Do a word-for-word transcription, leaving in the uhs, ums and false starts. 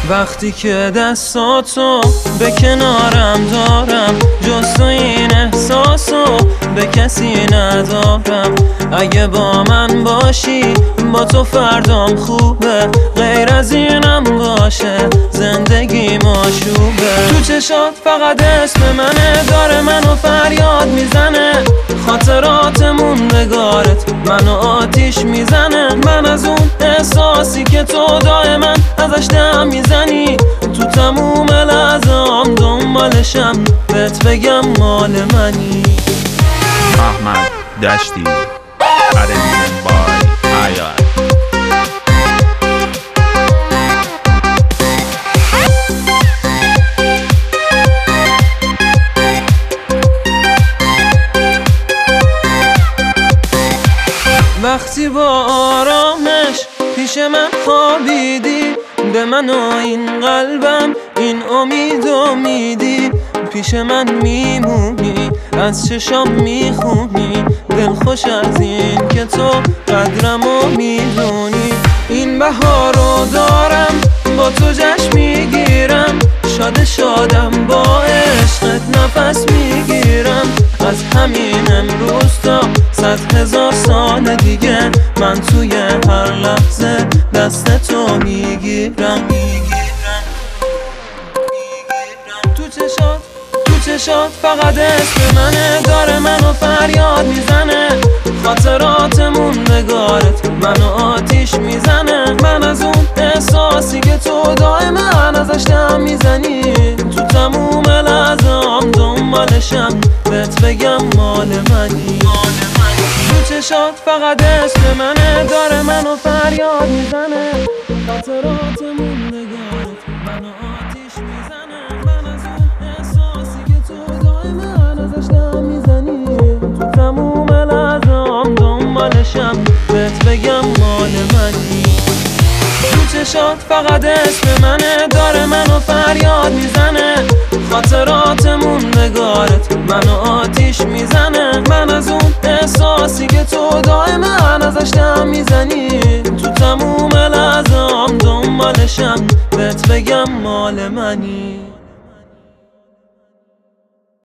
وقتی که دستاتو به کنارم دارم، جز تو این احساسو به کسی ندارم. اگه با من باشی با تو فردام خوبه، غیر از اینم باشه زندگی ماشوبه. تو چشات فقط اسم منه، داره منو فریاد میزنه. خاطراتمون نگارت منو آتیش میزنه. من از اون احساسی که تو دائما ازش دم میزنی، تو تموم لحظام دنبالشم، بهت بگم مال منی. احمد دشتی ارنجن بای حیات. وقتی با آرامش پیش من خوابیدی، به من و این قلبم این امید میدی. پیش من میمونی، از چشام میخونی، دل خوش از این که تو قدرمو میدونی. این بهار رو دارم با تو جشن میگیرم، شاد شادم با عشقت نفس میگیرم. از همین امروز تا صد هزار سال دیگه، من توی هر لحظه دست تو میگیرم. تو چشات تو چشات فقط اسم منه، داره منو فریاد میزنه. خاطراتمون نگارت منو آتیش میزنه. من از اون احساسی که تو دائما ازش دم میزنی، تو تموم لحظام دنبالشم، بهت بگم مال منی. تو چشات فقط اسم منه، داره منو فریاد میزنه. خاطراتمون نگارت منو آتیش میزنه. من از اون احساسی که تو دائما ازش دم میزنی، تو تموم لحظام دنبالشم، بهت بگم مال منی. تو چشات فقط اسم منه، داره منو فریاد میزنه. خاطراتمون نگارت منو آتیش میزنه. من از اون احساسی که تو دائما ازش دم میزنی، تو تموم لحظام دنبالشم، بهت بگم مال منی.